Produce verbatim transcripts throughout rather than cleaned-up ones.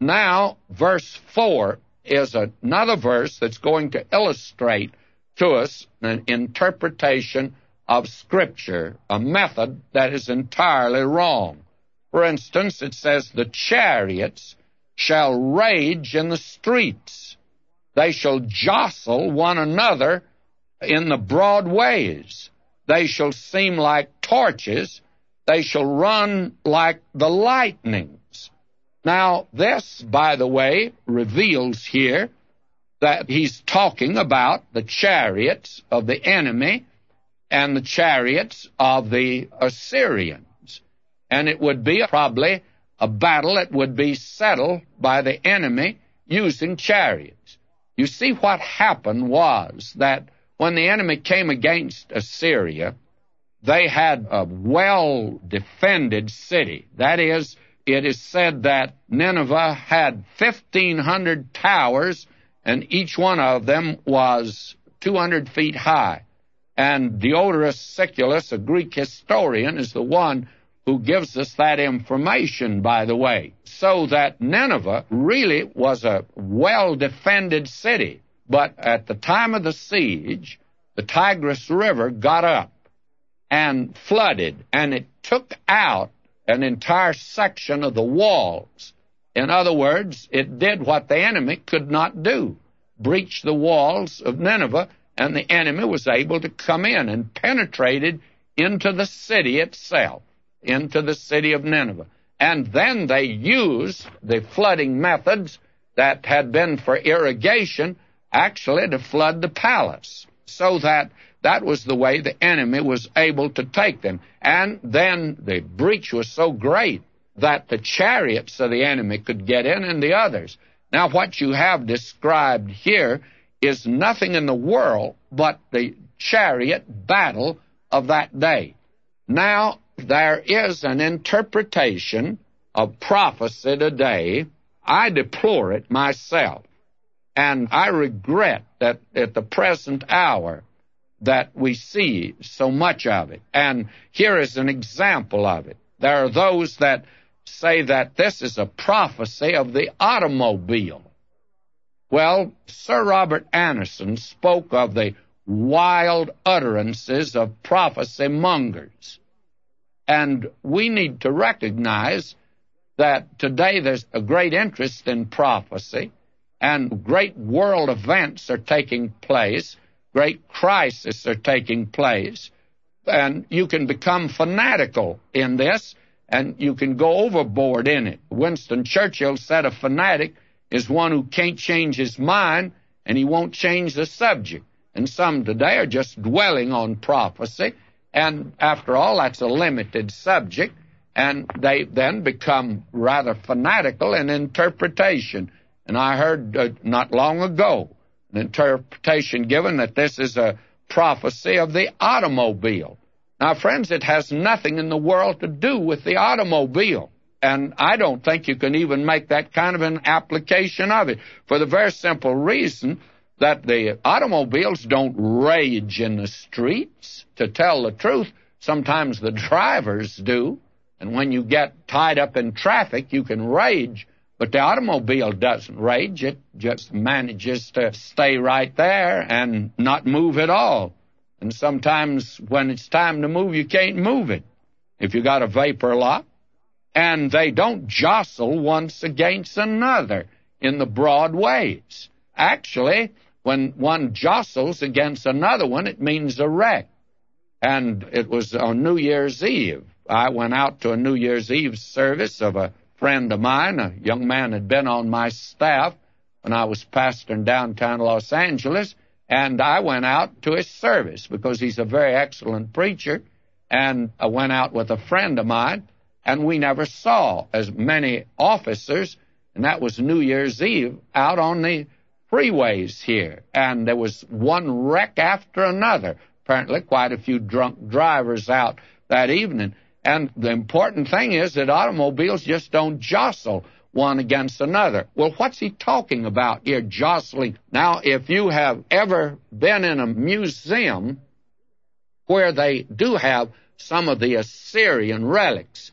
Now, verse four is another verse that's going to illustrate to us an interpretation of Scripture, a method that is entirely wrong. For instance, it says, the chariots shall rage in the streets. They shall jostle one another in the broad ways. They shall seem like torches. They shall run like the lightnings. Now, this, by the way, reveals here that he's talking about the chariots of the enemy and the chariots of the Assyrians. And it would be probably a battle that would be settled by the enemy using chariots. You see, what happened was that when the enemy came against Assyria, they had a well-defended city. That is, it is said that Nineveh had fifteen hundred towers, and each one of them was two hundred feet high. And Diodorus Siculus, a Greek historian, is the one who gives us that information, by the way. So that Nineveh really was a well-defended city. But at the time of the siege, the Tigris River got up and flooded, and it took out an entire section of the walls. In other words, it did what the enemy could not do, breach the walls of Nineveh, and the enemy was able to come in and penetrated into the city itself, into the city of Nineveh. And then they used the flooding methods that had been for irrigation actually to flood the palace, so that that was the way the enemy was able to take them. And then the breach was so great that the chariots of the enemy could get in and the others. Now, what you have described here is nothing in the world but the chariot battle of that day. Now, there is an interpretation of prophecy today. I deplore it myself, and I regret that at the present hour that we see so much of it. And here is an example of it. There are those that say that this is a prophecy of the automobile. Well, Sir Robert Anderson spoke of the wild utterances of prophecy mongers. And we need to recognize that today there's a great interest in prophecy, and great world events are taking place, great crises are taking place, and you can become fanatical in this, and you can go overboard in it. Winston Churchill said a fanatic is one who can't change his mind, and he won't change the subject. And some today are just dwelling on prophecy, and after all, that's a limited subject, and they then become rather fanatical in interpretation. And I heard uh, not long ago an interpretation given that this is a prophecy of the automobile. Now, friends, it has nothing in the world to do with the automobile. And I don't think you can even make that kind of an application of it, for the very simple reason that the automobiles don't rage in the streets. To tell the truth, sometimes the drivers do. And when you get tied up in traffic, you can rage. But the automobile doesn't rage. It just manages to stay right there and not move at all. And sometimes when it's time to move, you can't move it if you got a vapor lock. And they don't jostle once against another in the broad ways. Actually, when one jostles against another one, it means a wreck. And it was on New Year's Eve. I went out to a New Year's Eve service of a friend of mine. A young man had been on my staff when I was pastoring downtown Los Angeles, and I went out to his service because he's a very excellent preacher. And I went out with a friend of mine, and we never saw as many officers, and that was New Year's Eve, out on the freeways here. And there was one wreck after another. Apparently quite a few drunk drivers out that evening. And the important thing is that automobiles just don't jostle one against another. Well, what's he talking about here, jostling? Now, if you have ever been in a museum where they do have some of the Assyrian relics,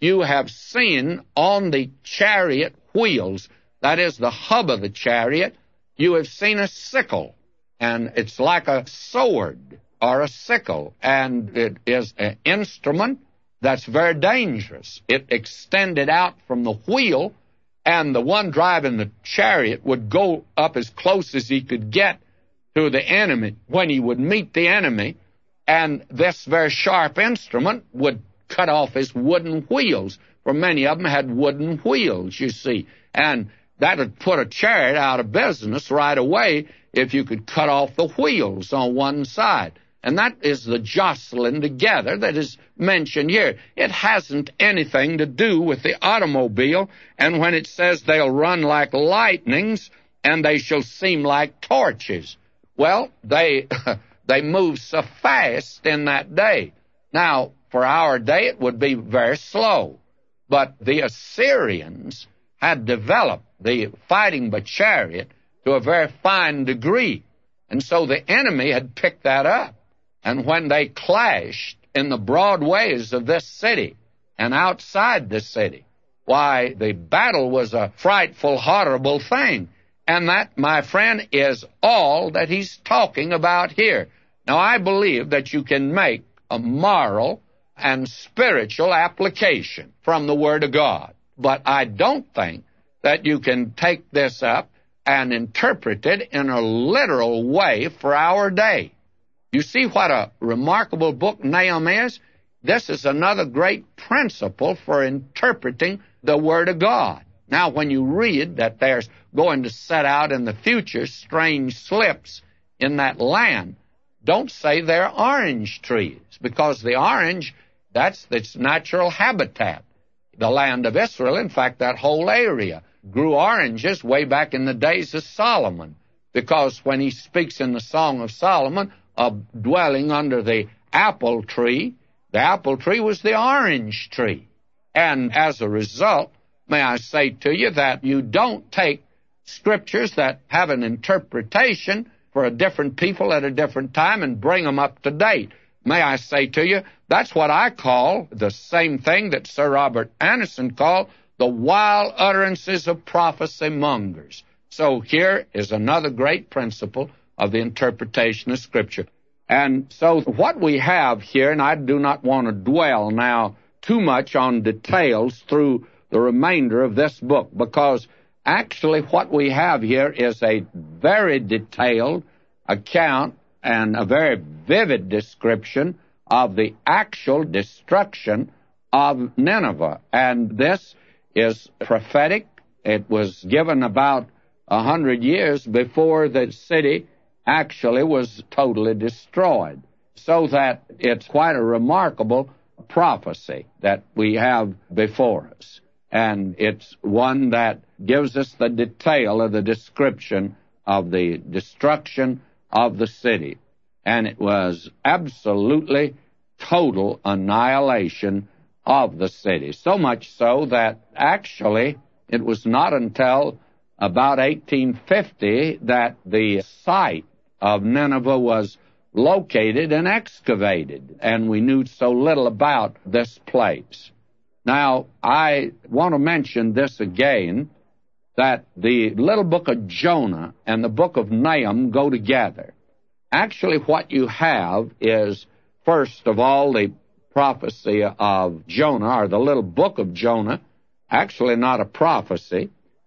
you have seen on the chariot wheels, that is the hub of the chariot, you have seen a sickle, and it's like a sword or a sickle, and it is an instrument that's very dangerous. It extended out from the wheel, and the one driving the chariot would go up as close as he could get to the enemy when he would meet the enemy, and this very sharp instrument would cut off his wooden wheels, for many of them had wooden wheels, you see, and that would put a chariot out of business right away if you could cut off the wheels on one side. And that is the jostling together that is mentioned here. It hasn't anything to do with the automobile, and when it says they'll run like lightnings and they shall seem like torches, well, they they move so fast in that day. Now, for our day, it would be very slow. But the Assyrians had developed the fighting by chariot to a very fine degree. And so the enemy had picked that up. And when they clashed in the broad ways of this city and outside the city, why, the battle was a frightful, horrible thing. And that, my friend, is all that he's talking about here. Now, I believe that you can make a moral and spiritual application from the Word of God. But I don't think that you can take this up and interpret it in a literal way for our day. You see what a remarkable book Nahum is? This is another great principle for interpreting the Word of God. Now, when you read that there's going to set out in the future strange slips in that land, don't say they're orange trees, because the orange, that's its natural habitat. The land of Israel, in fact, that whole area, grew oranges way back in the days of Solomon, because when he speaks in the Song of Solomon of dwelling under the apple tree, the apple tree was the orange tree. And as a result, may I say to you that you don't take scriptures that have an interpretation for a different people at a different time and bring them up to date. May I say to you, that's what I call the same thing that Sir Robert Anderson called the wild utterances of prophecy mongers. So here is another great principle of the interpretation of Scripture. And so what we have here, and I do not want to dwell now too much on details through the remainder of this book, because actually what we have here is a very detailed account and a very vivid description of the actual destruction of Nineveh. And this is prophetic. It was given about a hundred years before the city actually was totally destroyed. So that it's quite a remarkable prophecy that we have before us. And it's one that gives us the detail of the description of the destruction of the city. And it was absolutely total annihilation of the city. So much so that actually it was not until about eighteen fifty that the site of Nineveh was located and excavated, and we knew so little about this place. Now, I want to mention this again, that the little book of Jonah and the book of Nahum go together. Actually, what you have is, first of all, the prophecy of Jonah, or the little book of Jonah, actually not a prophecy,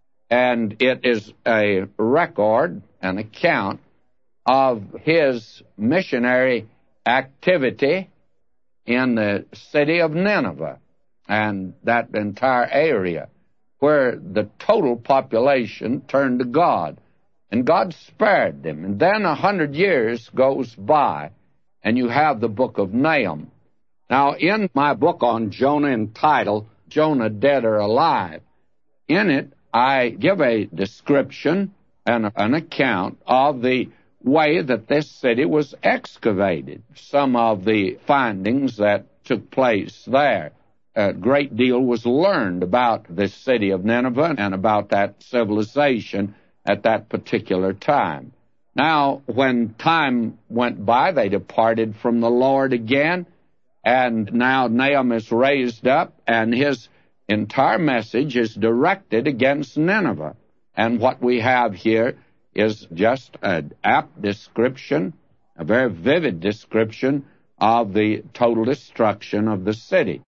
and it is a record, an account of his missionary activity in the city of Nineveh and that entire area where the total population turned to God. And God spared them. And then a hundred years goes by, and you have the book of Nahum. Now, in my book on Jonah entitled Jonah Dead or Alive, in it I give a description and an account of the way that this city was excavated, some of the findings that took place there. A great deal was learned about this city of Nineveh and about that civilization at that particular time. Now, when time went by, they departed from the Lord again, And now Nahum is raised up, and his entire message is directed against Nineveh. And what we have here is just an apt description, a very vivid description of the total destruction of the city.